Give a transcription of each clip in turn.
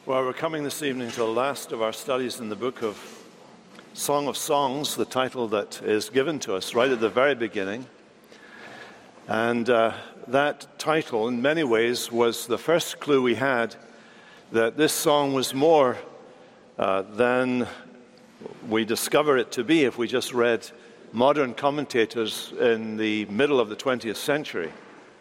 Well, we're coming this evening to the last of our studies in the book of Song of Songs, the title that is given to us right at the very beginning. And that title, in many ways, was the first clue we had that this song was more than we discover it to be if we just read modern commentators in the middle of the 20th century.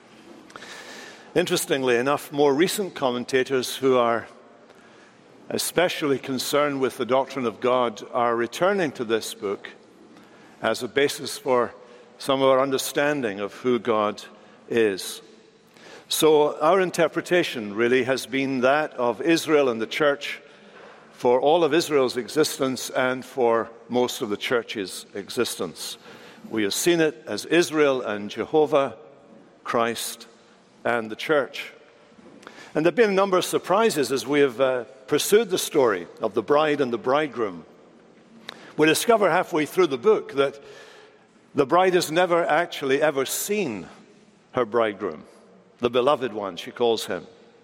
Interestingly enough, more recent commentators who are especially concerned with the doctrine of God are returning to this book as a basis for some of our understanding of who God is. So our interpretation really has been that of Israel and the church for all of Israel's existence and for most of the church's existence. We have seen it as Israel and Jehovah, Christ, and the church. And there have been a number of surprises as we have pursued the story of the bride and the bridegroom. We discover halfway through the book that the bride has never actually ever seen her bridegroom, the beloved one, she calls him.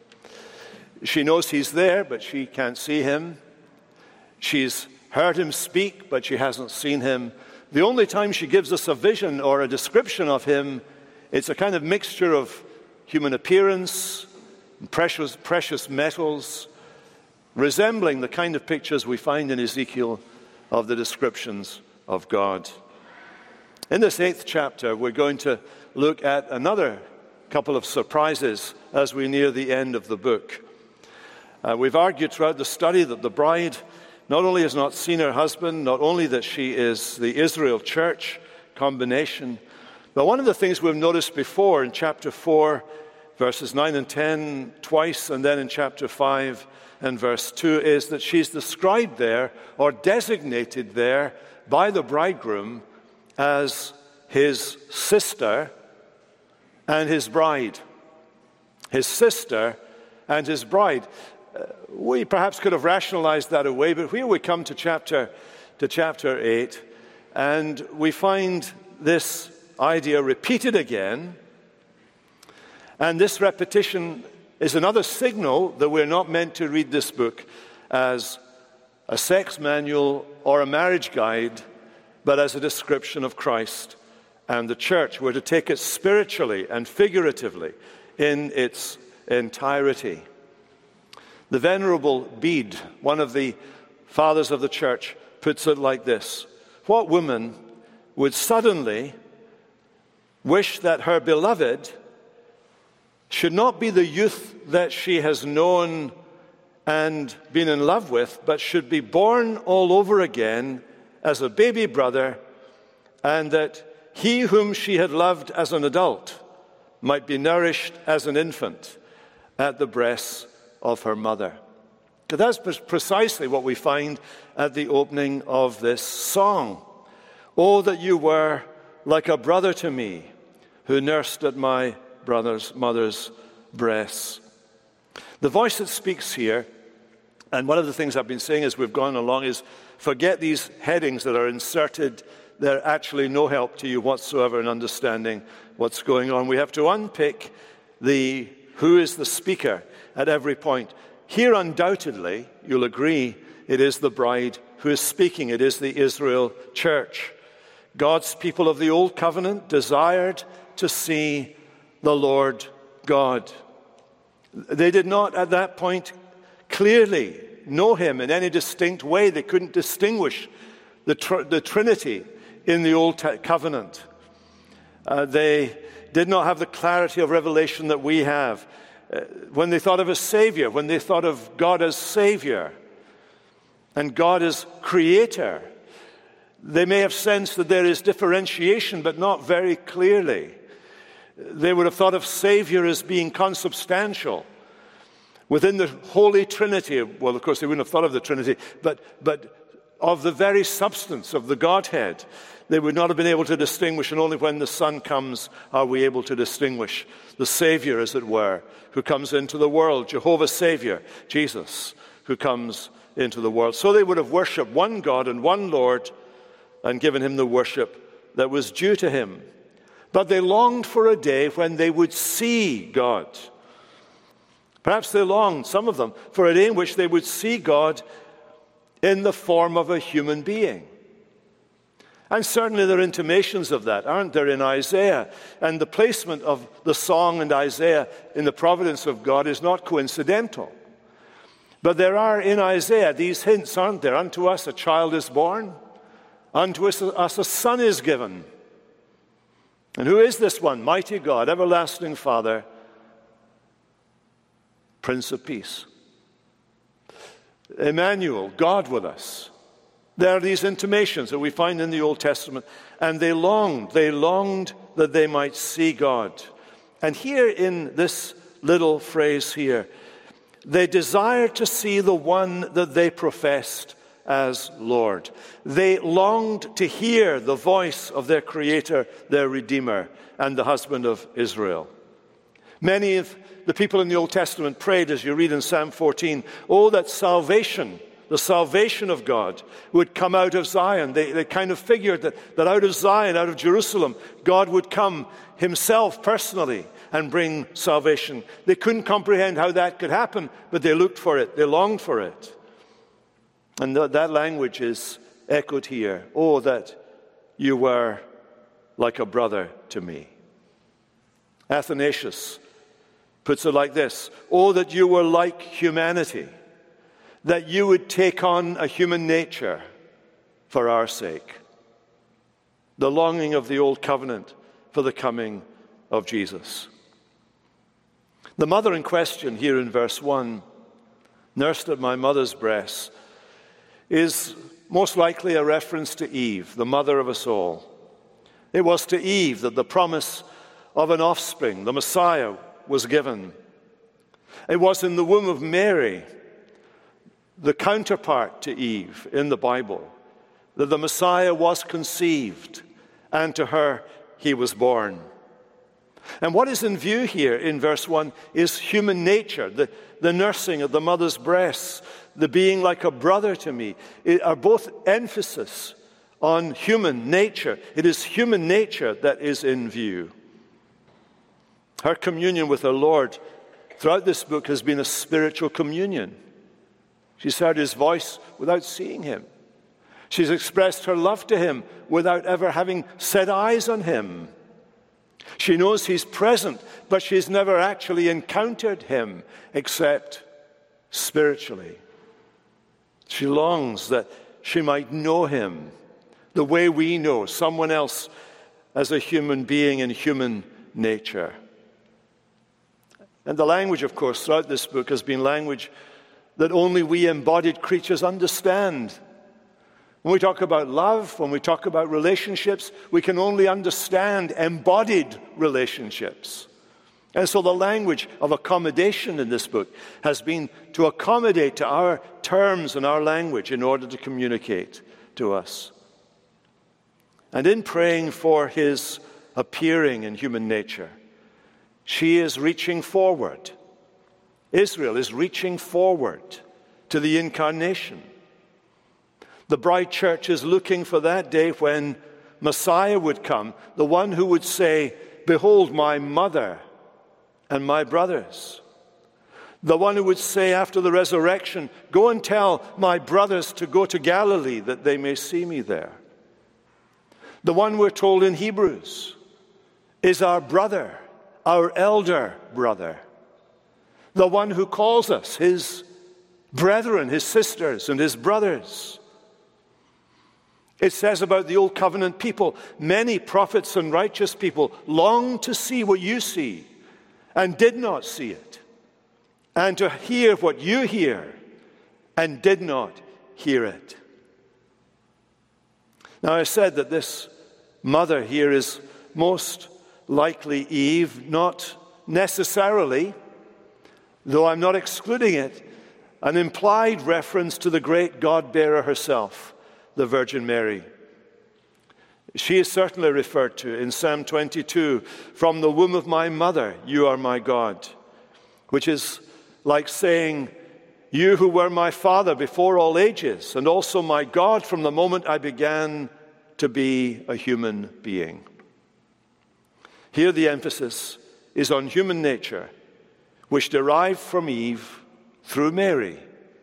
She knows he's there, but she can't see him. She's heard him speak, but she hasn't seen him. The only time she gives us a vision or a description of him, it's a kind of mixture of human appearance, precious metals, resembling the kind of pictures we find in Ezekiel of the descriptions of God. In this 8th chapter, we're going to look at another couple of surprises as we near the end of the book. We've argued throughout the study that the bride not only has not seen her husband, not only that she is the Israel church combination, but one of the things we've noticed before in chapter 4, verses 9 and 10 twice, and then in chapter 5 and verse 2, is that she's described there or designated there by the bridegroom as his sister and his bride. His sister and his bride. We perhaps could have rationalized that away, but here we come to chapter 8, and we find this idea repeated again. And this repetition is another signal that we're not meant to read this book as a sex manual or a marriage guide, but as a description of Christ and the church. We're to take it spiritually and figuratively in its entirety. The Venerable Bede, one of the fathers of the church, puts it like this: what woman would suddenly wish that her beloved should not be the youth that she has known and been in love with, but should be born all over again as a baby brother, and that he whom she had loved as an adult might be nourished as an infant at the breasts of her mother. That's precisely what we find at the opening of this song. Oh, that you were like a brother to me, who nursed at my mother's breasts. The voice that speaks here, and one of the things I've been saying as we've gone along, is forget these headings that are inserted. They're actually no help to you whatsoever in understanding what's going on. We have to unpick who is the speaker at every point. Here, undoubtedly, you'll agree, it is the bride who is speaking. It is the Israel church. God's people of the Old Covenant desired to see the Lord God. They did not at that point clearly know him in any distinct way. They couldn't distinguish the Trinity in the Old Covenant. They did not have the clarity of revelation that we have. When they thought of a Savior, when they thought of God as Savior and God as Creator, they may have sensed that there is differentiation, but not very clearly. They would have thought of Savior as being consubstantial within the Holy Trinity. Well, of course, they wouldn't have thought of the Trinity, but of the very substance of the Godhead. They would not have been able to distinguish, and only when the Son comes are we able to distinguish the Savior, as it were, who comes into the world, Jehovah's Savior, Jesus, who comes into the world. So they would have worshipped one God and one Lord and given him the worship that was due to him. But they longed for a day when they would see God. Perhaps they longed, some of them, for a day in which they would see God in the form of a human being. And certainly there are intimations of that, aren't there, in Isaiah? And the placement of the song in Isaiah in the providence of God is not coincidental. But there are in Isaiah these hints, aren't there? Unto us a child is born, unto us a son is given. And who is this one? Mighty God, everlasting Father, Prince of Peace. Emmanuel, God with us. There are these intimations that we find in the Old Testament, and they longed that they might see God. And here in this little phrase here, they desired to see the one that they professed as Lord. They longed to hear the voice of their Creator, their Redeemer, and the husband of Israel. Many of the people in the Old Testament prayed, as you read in Psalm 14, oh, that salvation, the salvation of God, would come out of Zion. They kind of figured that out of Zion, out of Jerusalem, God would come himself personally and bring salvation. They couldn't comprehend how that could happen, but they looked for it. They longed for it. And that language is echoed here. Oh, that you were like a brother to me. Athanasius puts it like this. Oh, that you were like humanity, that you would take on a human nature for our sake. The longing of the old covenant for the coming of Jesus. The mother in question here in verse 1, nursed at my mother's breast, is most likely a reference to Eve, the mother of us all. It was to Eve that the promise of an offspring, the Messiah, was given. It was in the womb of Mary, the counterpart to Eve in the Bible, that the Messiah was conceived, and to her he was born. And what is in view here in verse 1 is human nature, the nursing of the mother's breasts, the being like a brother to me, are both emphasis on human nature. It is human nature that is in view. Her communion with her Lord throughout this book has been a spiritual communion. She's heard his voice without seeing him. She's expressed her love to him without ever having set eyes on him. She knows he's present, but she's never actually encountered him except spiritually. She longs that she might know him the way we know someone else as a human being in human nature. And the language, of course, throughout this book has been language that only we embodied creatures understand. When we talk about love, when we talk about relationships, we can only understand embodied relationships. And so the language of accommodation in this book has been to accommodate to our terms and our language in order to communicate to us. And in praying for his appearing in human nature, she is reaching forward. Israel is reaching forward to the incarnation. The bride church is looking for that day when Messiah would come, the one who would say, behold my mother and my brothers. The one who would say after the resurrection, go and tell my brothers to go to Galilee that they may see me there. The one we're told in Hebrews is our brother, our elder brother. The one who calls us his brethren, his sisters, and his brothers. It says about the Old Covenant people, many prophets and righteous people longed to see what you see and did not see it, and to hear what you hear and did not hear it. Now, I said that this mother here is most likely Eve, not necessarily, though I'm not excluding it, an implied reference to the great God-bearer herself, the Virgin Mary. She is certainly referred to in Psalm 22, from the womb of my mother, you are my God, which is like saying, you who were my father before all ages, and also my God from the moment I began to be a human being. Here the emphasis is on human nature, which derived from Eve through Mary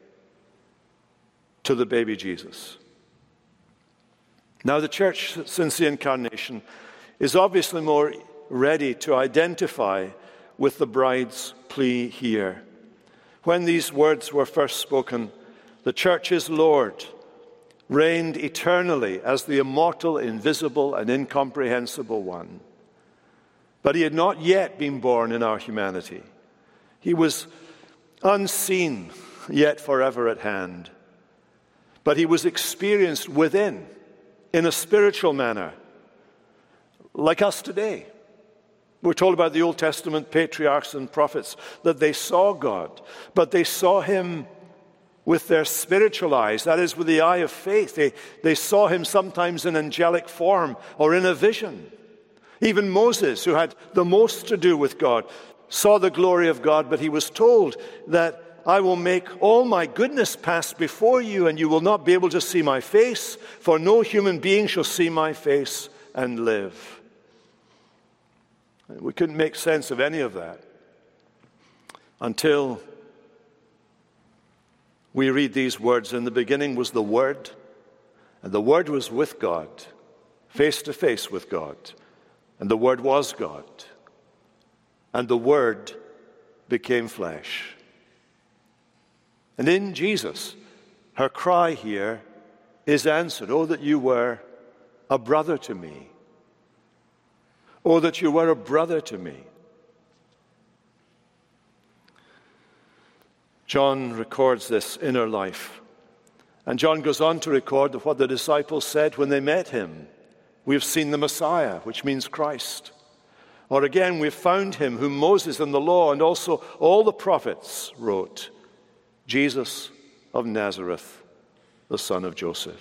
to the baby Jesus. Now, the church, since the incarnation, is obviously more ready to identify with the bride's plea here. When these words were first spoken, the church's Lord reigned eternally as the immortal, invisible, and incomprehensible one. But he had not yet been born in our humanity. He was unseen, yet forever at hand. But he was experienced within, in a spiritual manner, like us today. We're told about the Old Testament patriarchs and prophets that they saw God, but they saw him with their spiritual eyes, that is, with the eye of faith. They saw him sometimes in angelic form or in a vision. Even Moses, who had the most to do with God, saw the glory of God, but he was told that I will make all my goodness pass before you, and you will not be able to see my face, for no human being shall see my face and live. We couldn't make sense of any of that until we read these words. In the beginning was the Word, and the Word was with God, face to face with God, and the Word was God, and the Word became flesh. And in Jesus, her cry here is answered. Oh, that you were a brother to me. Oh, that you were a brother to me. John records this inner life. And John goes on to record what the disciples said when they met him. We've seen the Messiah, which means Christ. Or again, we've found him whom Moses and the law and also all the prophets wrote. Jesus of Nazareth, the son of Joseph.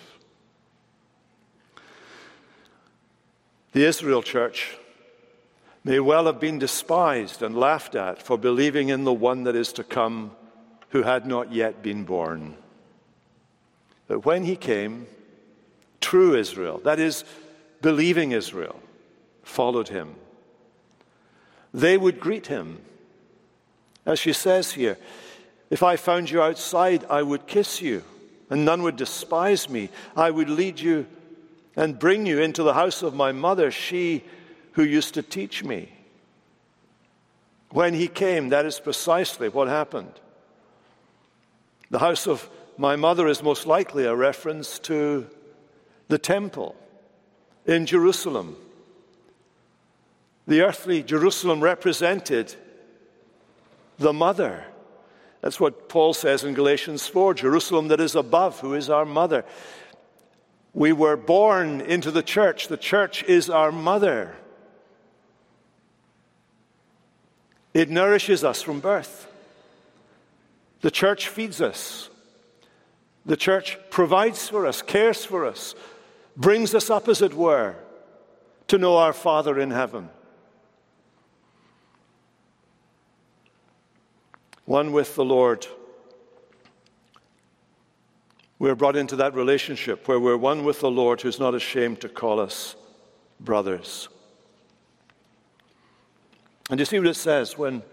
The Israel church may well have been despised and laughed at for believing in the one that is to come, who had not yet been born. But when he came, true Israel, that is, believing Israel, followed him. They would greet him. As she says here, if I found you outside, I would kiss you, and none would despise me. I would lead you and bring you into the house of my mother, she who used to teach me. When he came, that is precisely what happened. The house of my mother is most likely a reference to the temple in Jerusalem. The earthly Jerusalem represented the mother. That's what Paul says in Galatians 4, Jerusalem that is above, who is our mother. We were born into the church. The church is our mother. It nourishes us from birth. The church feeds us. The church provides for us, cares for us, brings us up, as it were, to know our Father in heaven. One with the Lord. We're brought into that relationship where we're one with the Lord, who's not ashamed to call us brothers. And you see what it says when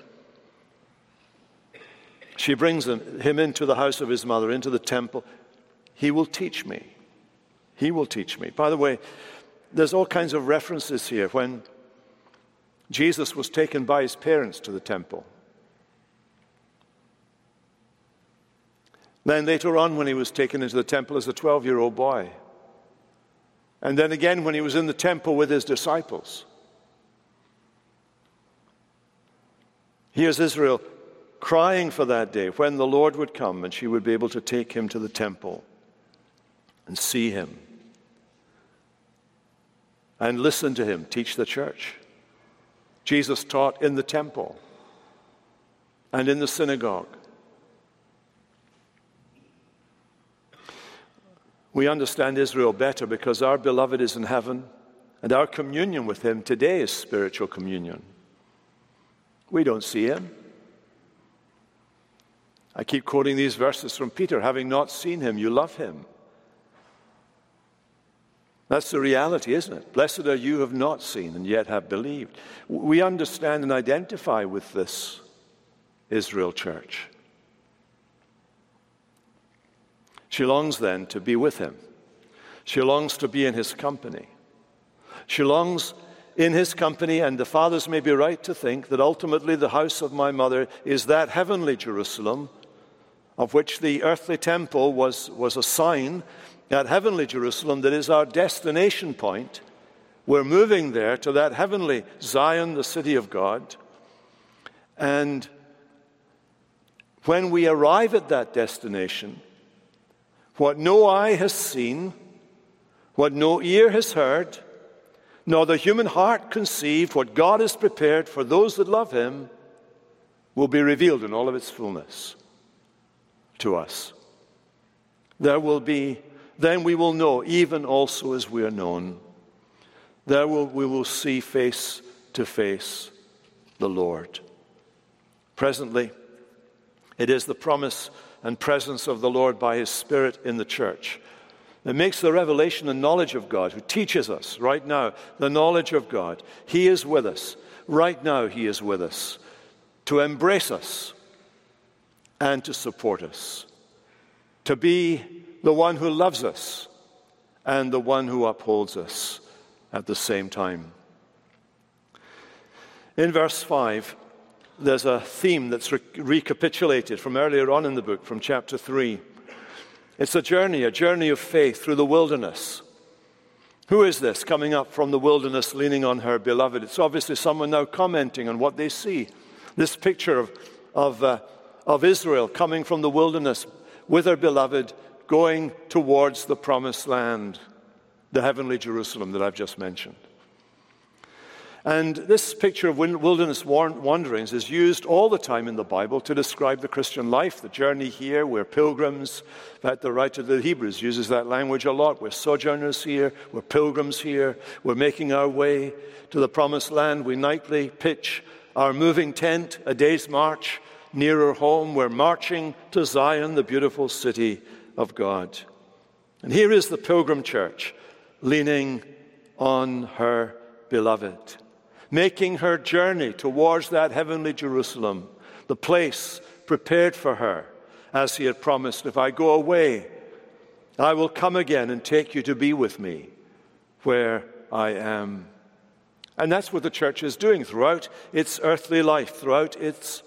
she brings him into the house of his mother, into the temple. He will teach me. He will teach me. By the way, there's all kinds of references here when Jesus was taken by his parents to the temple. Then later on, when he was taken into the temple as a 12-year-old boy. And then again when he was in the temple with his disciples. Here's Israel crying for that day when the Lord would come and she would be able to take him to the temple and see him and listen to him teach the church. Jesus taught in the temple and in the synagogue. We understand Israel better because our beloved is in heaven, and our communion with him today is spiritual communion. We don't see him. I keep quoting these verses from Peter. Having not seen him, you love him. That's the reality, isn't it? Blessed are you who have not seen and yet have believed. We understand and identify with this. Israel church. She longs then to be with him. She longs to be in his company. She longs in his company, and the fathers may be right to think that ultimately the house of my mother is that heavenly Jerusalem, of which the earthly temple was a sign, that heavenly Jerusalem that is our destination point. We're moving there to that heavenly Zion, the city of God. And when we arrive at that destination, what no eye has seen, what no ear has heard, nor the human heart conceived, what God has prepared for those that love him, will be revealed in all of its fullness to us. Then we will know, even also as we are known. There we will see face to face the Lord. Presently, it is the promise and presence of the Lord by his Spirit in the church that makes the revelation and knowledge of God, who teaches us right now the knowledge of God. He is with us. Right now he is with us to embrace us and to support us, to be the one who loves us and the one who upholds us at the same time. In verse 5, there's a theme that's recapitulated from earlier on in the book, from chapter 3. It's a journey of faith through the wilderness. Who is this coming up from the wilderness leaning on her beloved? It's obviously someone now commenting on what they see. This picture of Israel coming from the wilderness with her beloved, going towards the promised land, the heavenly Jerusalem that I've just mentioned. And this picture of wilderness wanderings is used all the time in the Bible to describe the Christian life, the journey here. We're pilgrims. In fact, the writer of the Hebrews uses that language a lot. We're sojourners here. We're pilgrims here. We're making our way to the promised land. We nightly pitch our moving tent, a day's march nearer home. We're marching to Zion, the beautiful city of God. And here is the pilgrim church leaning on her beloved, making her journey towards that heavenly Jerusalem, the place prepared for her, as he had promised, if I go away, I will come again and take you to be with me where I am. And that's what the church is doing throughout its earthly life, throughout its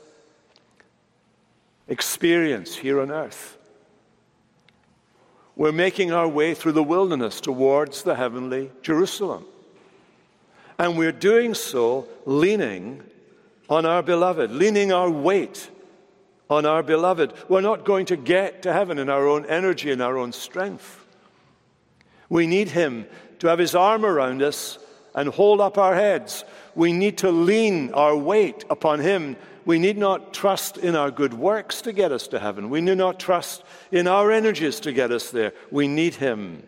experience here on earth. We're making our way through the wilderness towards the heavenly Jerusalem. And we're doing so leaning on our beloved, leaning our weight on our beloved. We're not going to get to heaven in our own energy and our own strength. We need him to have his arm around us and hold up our heads. We need to lean our weight upon him. We need not trust in our good works to get us to heaven. We need not trust in our energies to get us there. We need him.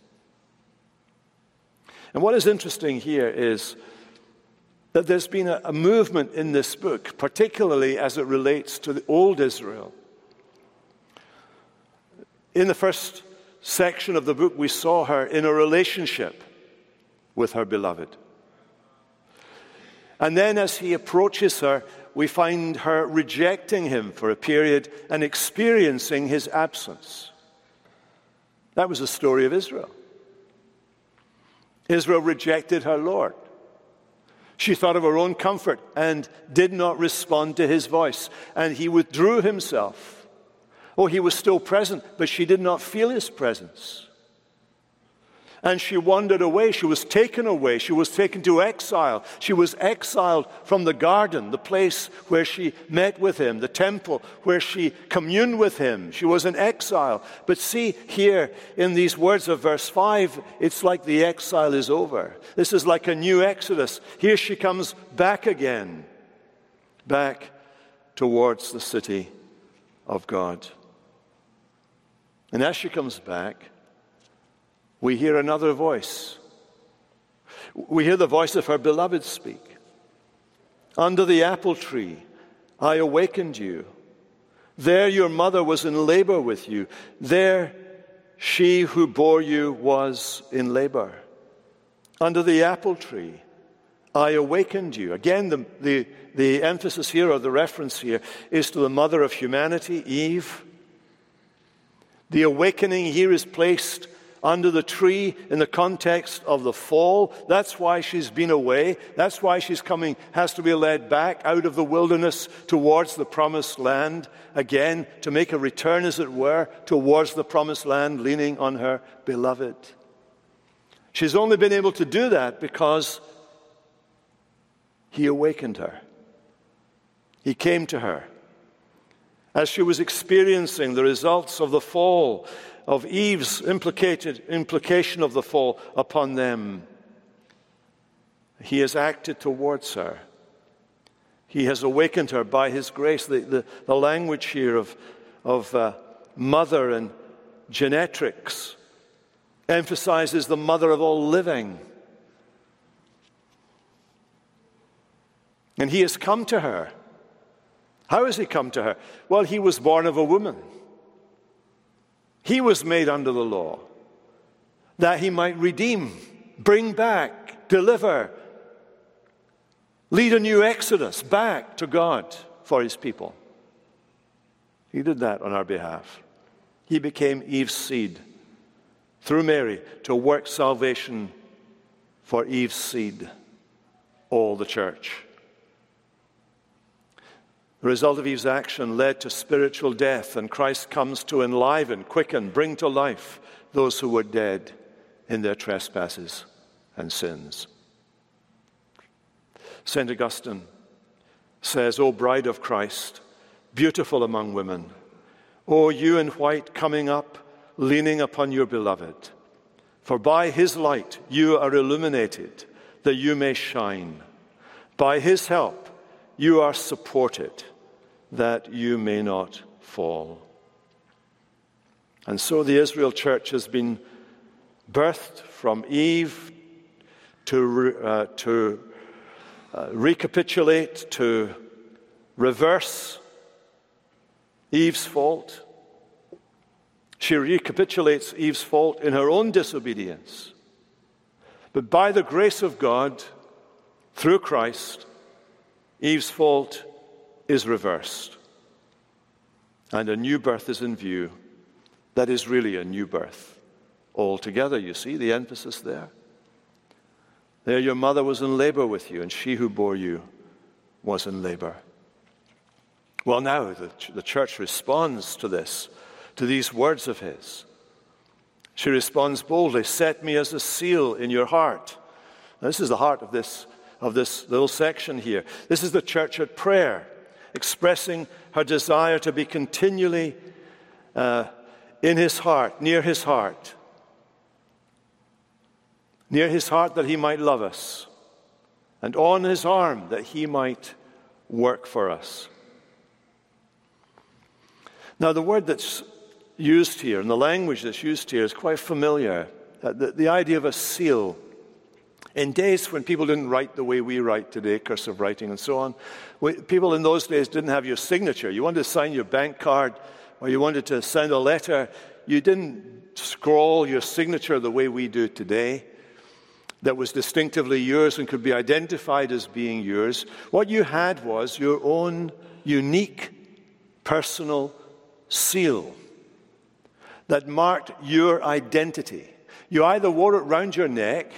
And what is interesting here is that there's been a movement in this book, particularly as it relates to the old Israel. In the first section of the book, we saw her in a relationship with her beloved. And then as he approaches her, we find her rejecting him for a period and experiencing his absence. That was the story of Israel. Israel rejected her Lord. She thought of her own comfort and did not respond to his voice. And he withdrew himself. Oh, he was still present, but she did not feel his presence. And she wandered away. She was taken away. She was taken to exile. She was exiled from the garden, the place where she met with him, the temple where she communed with him. She was in exile. But see here in these words of verse 5, it's like the exile is over. This is like a new exodus. Here she comes back again, back towards the city of God. And as she comes back, we hear another voice. We hear the voice of her beloved speak. Under the apple tree, I awakened you. There your mother was in labor with you. There she who bore you was in labor. Under the apple tree, I awakened you. Again, the the emphasis here, or the reference here, is to the mother of humanity, Eve. The awakening here is placed under the tree in the context of the fall. That's why she's been away. That's why she's has to be led back out of the wilderness towards the promised land, again, to make a return, as it were, towards the promised land, leaning on her beloved. She's only been able to do that because he awakened her. He came to her as she was experiencing the results of the fall, of Eve's implication of the fall upon them. He has acted towards her. He has awakened her by his grace. The language here of mother and genetrics emphasizes the mother of all living. And he has come to her. How has he come to her? Well, he was born of a woman. He was made under the law, that he might redeem, bring back, deliver, lead a new exodus back to God for his people. He did that on our behalf. He became Eve's seed through Mary to work salvation for Eve's seed, all the church. The result of Eve's action led to spiritual death, and Christ comes to enliven, quicken, bring to life those who were dead in their trespasses and sins. St. Augustine says, O bride of Christ, beautiful among women, O you in white coming up, leaning upon your beloved, for by his light you are illuminated, that you may shine. By his help you are supported, that you may not fall. And so the Israel church has been birthed from Eve to recapitulate, to reverse Eve's fault. She recapitulates Eve's fault in her own disobedience. But by the grace of God, through Christ, Eve's fault is reversed. And a new birth is in view. That is really a new birth altogether, you see the emphasis there. There your mother was in labor with you, and she who bore you was in labor. Well, now the church responds to this, to these words of his. She responds boldly, set me as a seal in your heart. Now, this is the heart of this little section here. This is the church at prayer, expressing her desire to be continually in his heart, near his heart that he might love us, and on his arm that he might work for us. Now, the word that's used here, and the language that's used here, is quite familiar. The idea of a seal. In days when people didn't write the way we write today, cursive writing and so on, people in those days didn't have your signature. You wanted to sign your bank card, or you wanted to send a letter, you didn't scrawl your signature the way we do today, that was distinctively yours and could be identified as being yours. What you had was your own unique personal seal that marked your identity. You either wore it round your neck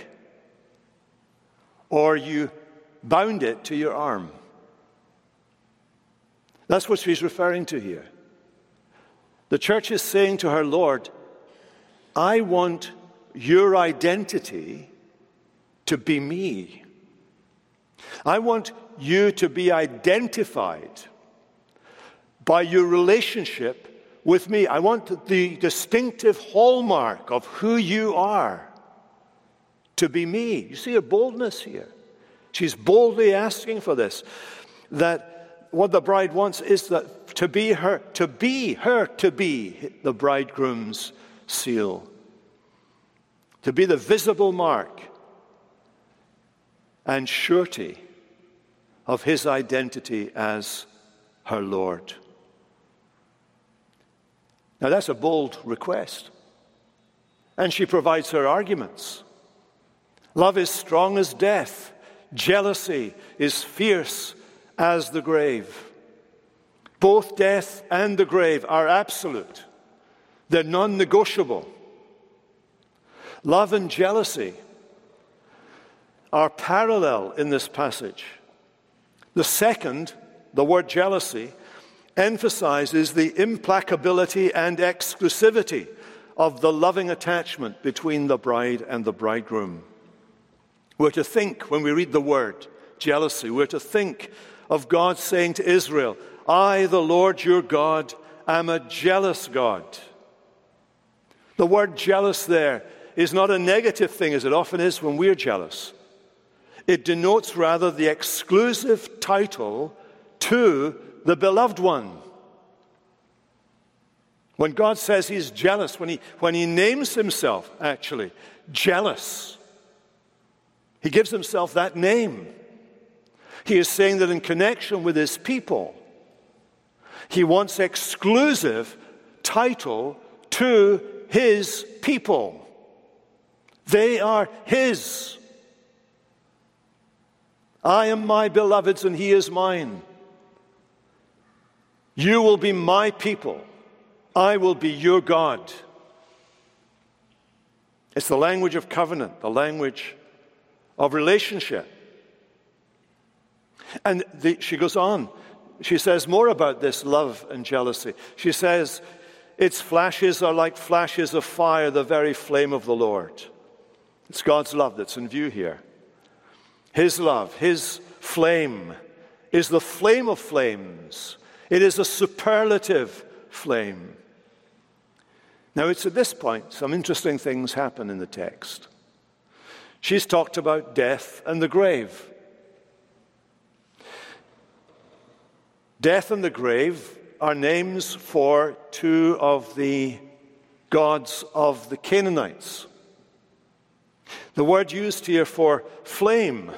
or you bound it to your arm. That's what she's referring to here. The church is saying to her Lord, I want your identity to be me. I want you to be identified by your relationship with me. I want the distinctive hallmark of who you are to be me. You see her boldness here. She's boldly asking for this. That what the bride wants is that to be the bridegroom's seal. To be the visible mark and surety of his identity as her Lord. Now that's a bold request. And she provides her arguments. Love is strong as death. Jealousy is fierce as the grave. Both death and the grave are absolute. They're non-negotiable. Love and jealousy are parallel in this passage. The second, the word jealousy, emphasizes the implacability and exclusivity of the loving attachment between the bride and the bridegroom. We're to think, when we read the word jealousy, we're to think of God saying to Israel, I, the Lord your God, am a jealous God. The word jealous there is not a negative thing, as it often is when we're jealous. It denotes rather the exclusive title to the beloved one. When God says he's jealous, when he names himself, actually, jealous, he gives himself that name. He is saying that in connection with his people, he wants exclusive title to his people. They are his. I am my beloved's and he is mine. You will be my people. I will be your God. It's the language of covenant, the language of relationship. And she goes on. She says more about this love and jealousy. She says, its flashes are like flashes of fire, the very flame of the Lord. It's God's love that's in view here. His love, his flame, is the flame of flames. It is a superlative flame. Now, it's at this point some interesting things happen in the text. She's talked about death and the grave. Death and the grave are names for two of the gods of the Canaanites. The word used here for flame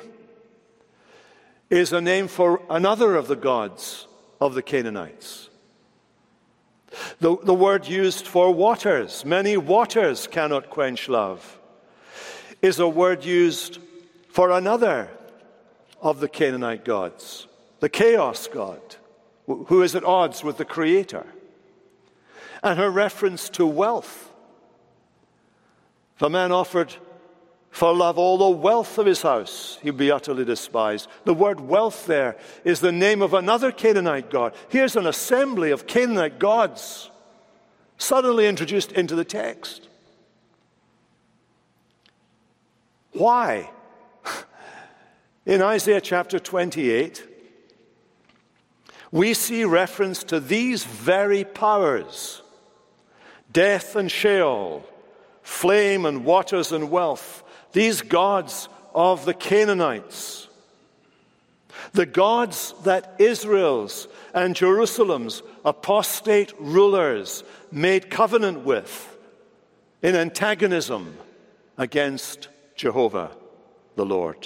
is a name for another of the gods of the Canaanites. The word used for waters, many waters cannot quench love, is a word used for another of the Canaanite gods, the chaos god, who is at odds with the Creator. And her reference to wealth. The man offered for love all the wealth of his house, he'd be utterly despised. The word wealth there is the name of another Canaanite god. Here's an assembly of Canaanite gods suddenly introduced into the text. Why? In Isaiah chapter 28, we see reference to these very powers, death and Sheol, flame and waters and wealth, these gods of the Canaanites, the gods that Israel's and Jerusalem's apostate rulers made covenant with in antagonism against Jehovah, the Lord.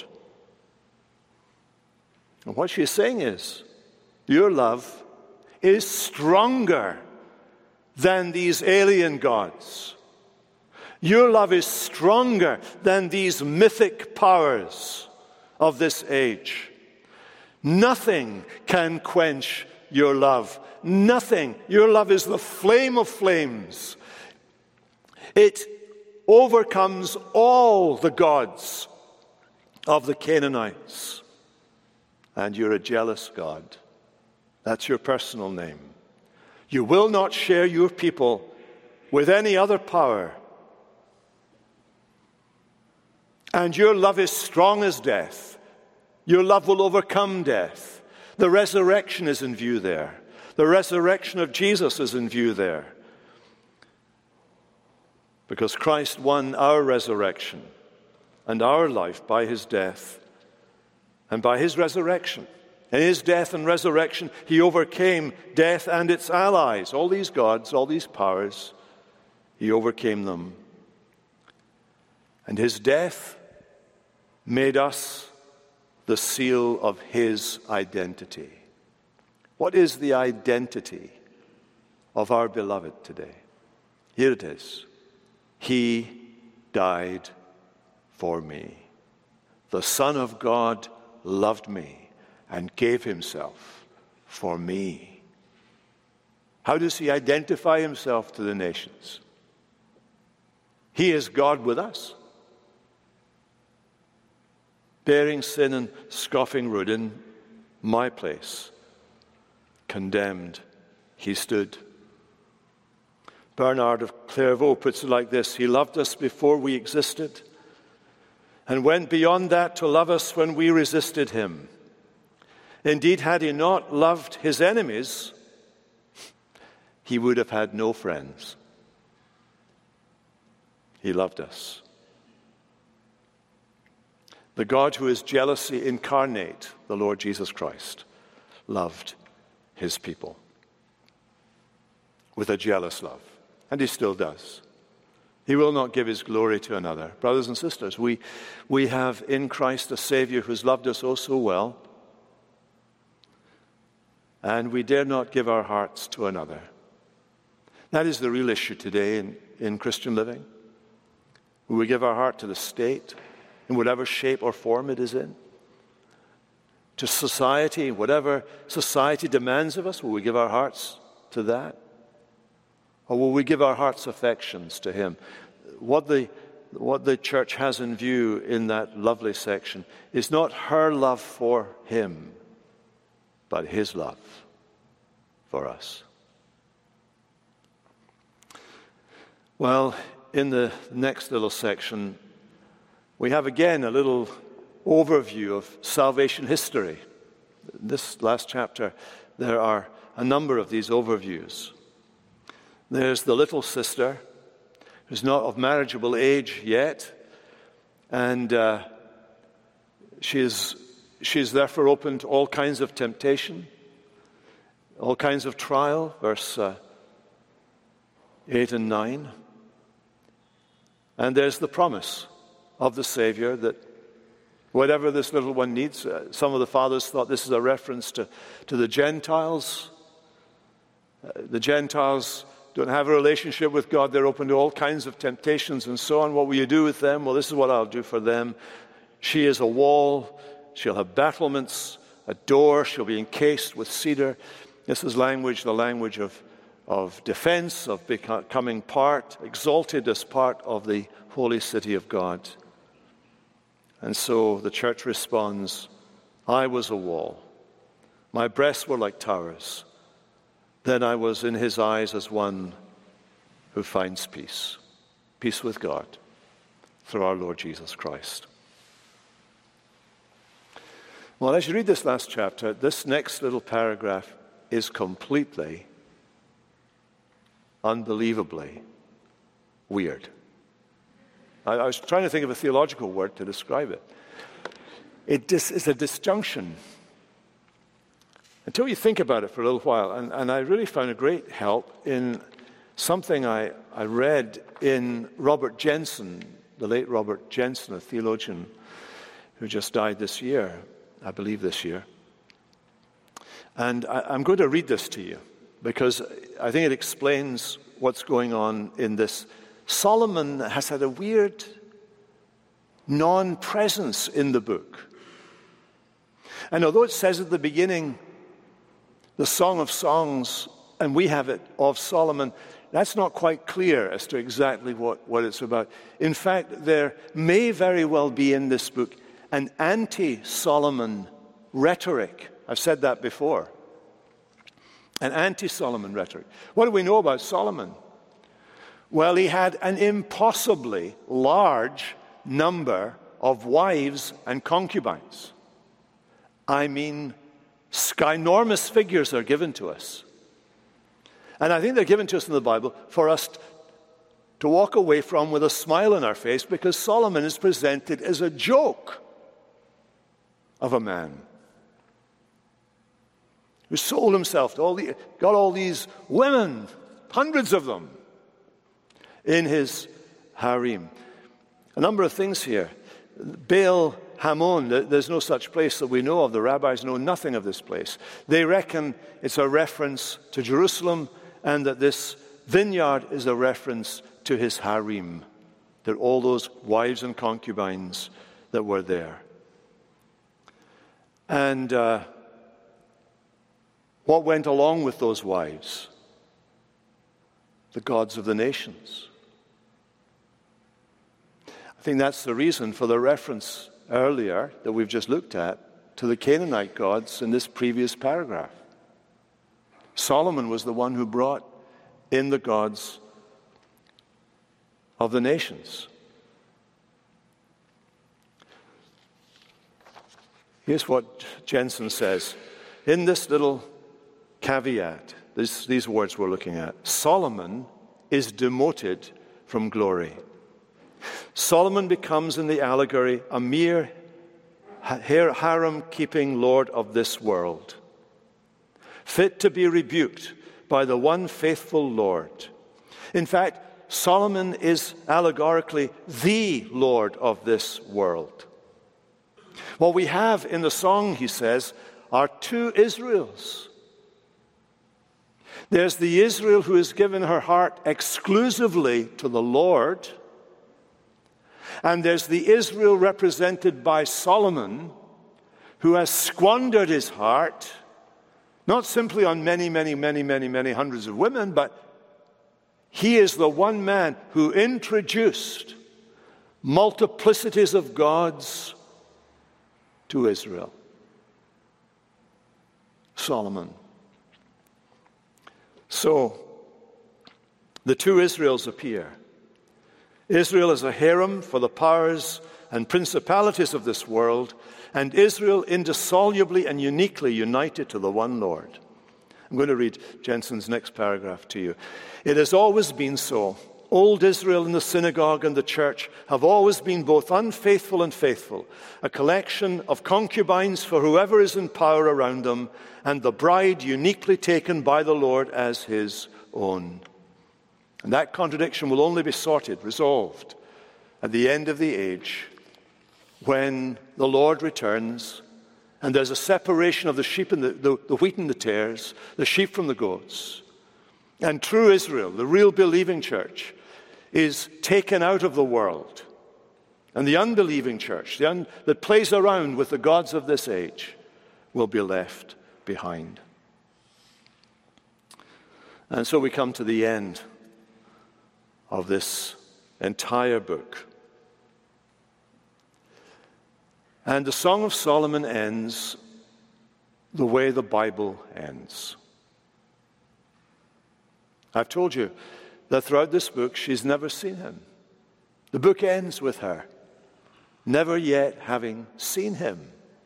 And what she's saying is, your love is stronger than these alien gods. Your love is stronger than these mythic powers of this age. Nothing can quench your love. Nothing. Your love is the flame of flames. It overcomes all the gods of the Canaanites. And you're a jealous God. That's your personal name. You will not share your people with any other power. And your love is strong as death. Your love will overcome death. The resurrection is in view there. The resurrection of Jesus is in view there. Because Christ won our resurrection and our life by his death and by his resurrection. In his death and resurrection, he overcame death and its allies. All these gods, all these powers, he overcame them. And his death made us the seal of his identity. What is the identity of our beloved today? Here it is. He died for me. The Son of God loved me and gave himself for me. How does he identify himself to the nations? He is God with us, bearing sin and scoffing rude in my place. Condemned, he stood. Bernard of Clairvaux puts it like this: he loved us before we existed and went beyond that to love us when we resisted him. Indeed, had he not loved his enemies, he would have had no friends. He loved us. The God who is jealousy incarnate, the Lord Jesus Christ, loved his people with a jealous love. And he still does. He will not give his glory to another. Brothers and sisters, we have in Christ a Savior who's loved us oh so well, and we dare not give our hearts to another. That is the real issue today in Christian living. Will we give our heart to the state in whatever shape or form it is in? To society, whatever society demands of us, will we give our hearts to that? Or will we give our heart's affections to him? What the church has in view in that lovely section is not her love for him, but his love for us. Well, in the next little section, we have again a little overview of salvation history. This last chapter, there are a number of these overviews. There's the little sister, who's not of marriageable age yet, and she's therefore open to all kinds of temptation, all kinds of trial, verse 8 and 9. And there's the promise of the Savior that whatever this little one needs, some of the fathers thought this is a reference to the Gentiles. The Gentiles don't have a relationship with God. They're open to all kinds of temptations and so on. What will you do with them? Well, this is what I'll do for them. She is a wall. She'll have battlements, a door. She'll be encased with cedar. This is the language of defense, of becoming exalted as part of the holy city of God. And so the church responds, I was a wall. My breasts were like towers. Then I was in his eyes as one who finds peace with God, through our Lord Jesus Christ. Well, as you read this last chapter, this next little paragraph is completely, unbelievably weird. I was trying to think of a theological word to describe it. It's a disjunction. Until you think about it for a little while, and I really found a great help in something I read in Robert Jenson, the late Robert Jenson, a theologian who just died this year, I believe this year. And I'm going to read this to you because I think it explains what's going on in this. Solomon has had a weird non-presence in the book. And although it says at the beginning, the Song of Songs, and we have it of Solomon, that's not quite clear as to exactly what it's about. In fact, there may very well be in this book an anti-Solomon rhetoric. I've said that before. An anti-Solomon rhetoric. What do we know about Solomon? Well, he had an impossibly large number of wives and concubines. I mean, ginormous figures are given to us. And I think they're given to us in the Bible for us to walk away from with a smile on our face, because Solomon is presented as a joke of a man who sold himself to got all these women, hundreds of them, in his harem. A number of things here. Baal Hamon, there's no such place that we know of. The rabbis know nothing of this place. They reckon it's a reference to Jerusalem, and that this vineyard is a reference to his harem. They're all those wives and concubines that were there. And What went along with those wives? The gods of the nations. I think that's the reason for the reference earlier that we've just looked at to the Canaanite gods in this previous paragraph. Solomon was the one who brought in the gods of the nations. Here's what Jensen says. In this little caveat, these words we're looking at, Solomon is demoted from glory. Solomon becomes in the allegory a mere harem-keeping lord of this world, fit to be rebuked by the one faithful Lord. In fact, Solomon is allegorically the Lord of this world. What we have in the song, he says, are two Israels. There's the Israel who has given her heart exclusively to the Lord, and there's the Israel represented by Solomon, who has squandered his heart, not simply on many hundreds of women, but he is the one man who introduced multiplicities of gods to Israel. Solomon. So, the two Israels appear. Israel is a harem for the powers and principalities of this world, and Israel indissolubly and uniquely united to the one Lord. I'm going to read Jensen's next paragraph to you. It has always been so. Old Israel and the synagogue and the church have always been both unfaithful and faithful, a collection of concubines for whoever is in power around them, and the bride uniquely taken by the Lord as his own. And that contradiction will only be resolved at the end of the age, when the Lord returns and there's a separation of the sheep and the wheat and the tares, the sheep from the goats. And true Israel, the real believing church, is taken out of the world. And the unbelieving church, that plays around with the gods of this age, will be left behind. And so we come to the end of this entire book. And the Song of Solomon ends the way the Bible ends. I've told you that throughout this book, she's never seen him. The book ends with her never yet having seen him.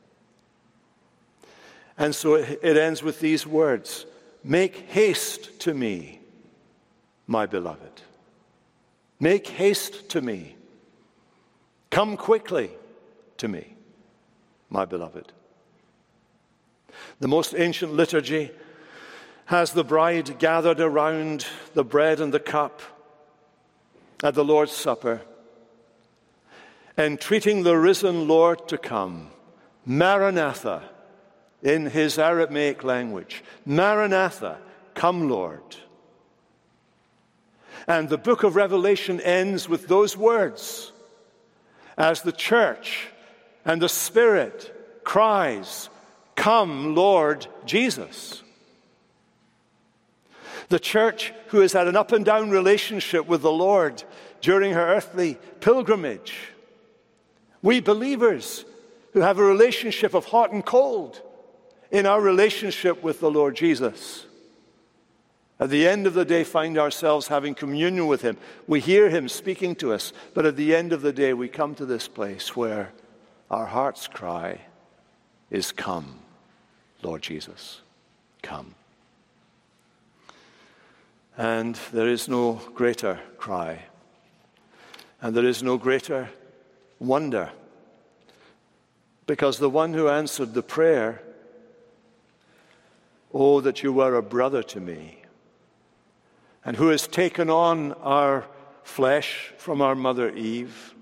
And so it ends with these words, "Make haste to me, my beloved. Make haste to me. Come quickly to me, my beloved." The most ancient liturgy has the bride gathered around the bread and the cup at the Lord's Supper, entreating the risen Lord to come. Maranatha, in his Aramaic language. Maranatha, come Lord. And the book of Revelation ends with those words as the church and the Spirit cries, "Come, Lord Jesus." The church who has had an up and down relationship with the Lord during her earthly pilgrimage. We believers who have a relationship of hot and cold in our relationship with the Lord Jesus. At the end of the day, find ourselves having communion with him. We hear him speaking to us, but at the end of the day, we come to this place where our heart's cry is, "Come, Lord Jesus, come." And there is no greater cry, and there is no greater wonder, because the one who answered the prayer, "Oh, that you were a brother to me," and who has taken on our flesh from our mother Eve,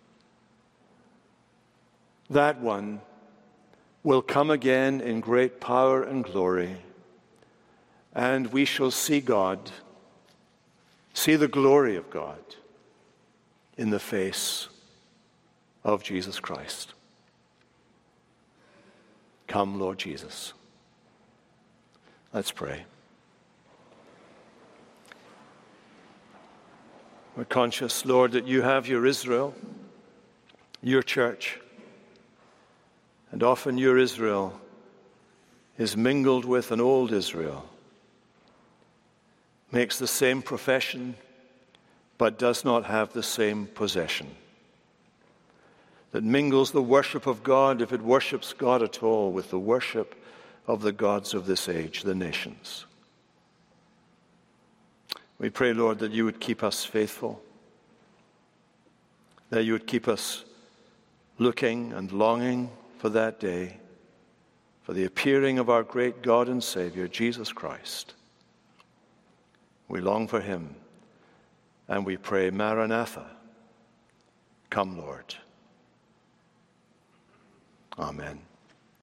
that one will come again in great power and glory, and we shall see God, see the glory of God in the face of Jesus Christ. Come, Lord Jesus. Let's pray. We're conscious, Lord, that you have your Israel, your church, and often your Israel is mingled with an old Israel, makes the same profession, but does not have the same possession. That mingles the worship of God, if it worships God at all, with the worship of the gods of this age, the nations. We pray, Lord, that you would keep us faithful, that you would keep us looking and longing for that day, for the appearing of our great God and Savior, Jesus Christ. We long for him, and we pray, Maranatha, come, Lord. Amen.